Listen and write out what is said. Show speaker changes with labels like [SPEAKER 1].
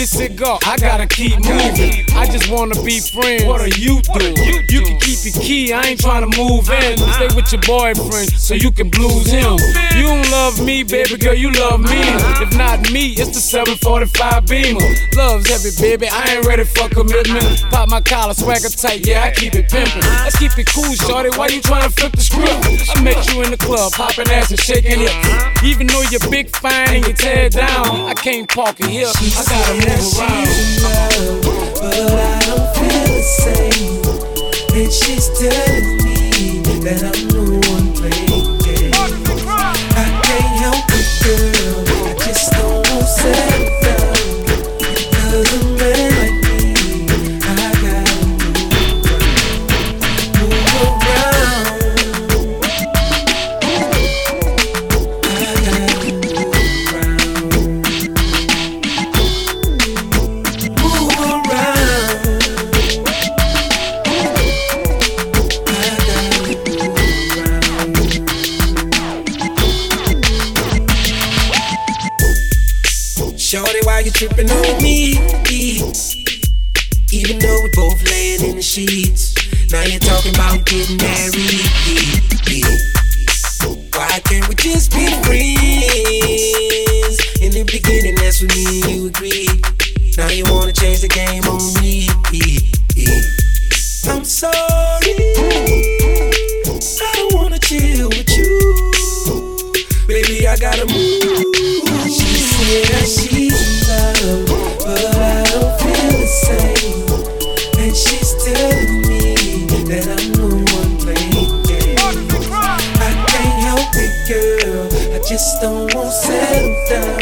[SPEAKER 1] cigar, I gotta keep moving. I just wanna be friends. What are you doing? You can keep your key, I ain't tryna move in. Stay with your boyfriend so you can blues him. You don't love me, baby girl, you love me. If not me, it's the 745 Beamer. Love's heavy, baby, I ain't ready for commitment. Pop my collar, swagger tight, yeah, I keep it pimpin'. Let's keep it cool, shorty, why you tryna flip the script? I met you in the club, poppin' ass and shaking hips. Even though you're big, fine, and you tear down, I can't park it here, I gotta move around.
[SPEAKER 2] But I don't feel the same. And she's telling me that I'm the one playing games. I can't help it, girl, I just don't want to settle down. Cause a man like me, I gotta move around. I gotta move around. Shorty, why you tripping on me? Even though we both laying in the sheets, now you're talking about getting married. Why can't we just be friends? In the beginning, that's when me and you agreed. Now you wanna change the game on me. I'm sorry, I don't wanna chill with you. Baby, I gotta move. She said that she's in love, but I don't feel the same. And she's telling me that I'm the one playing games. I can't help it, girl, I just don't want to settle down.